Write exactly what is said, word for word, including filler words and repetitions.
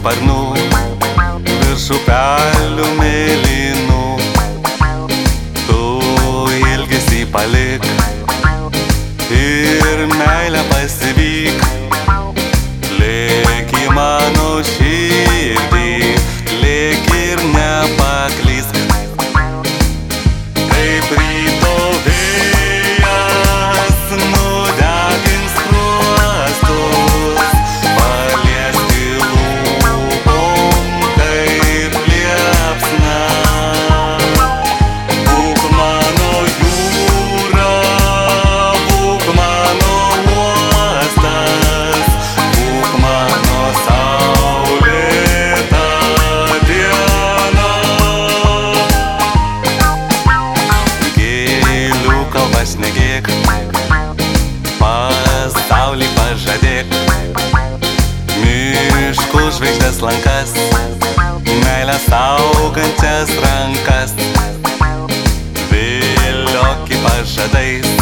sparnų, virš upelių mėlynų. Tu ilgesį palik ir meilę pasivyk. Lėk į mano širdį, lėk ir nepaklysk. Kaip ryto vėjas nudegins skruostus, paliesti lūpom kaip liepsna. Būk mano jūra, būk mano uostas, būk mano saulėta diena. Gėlių kalbą šnekėk, pasaulį pažadėk, miškų žvaigždės lankas, meilę saugančias rankas. Viliok į pažadais,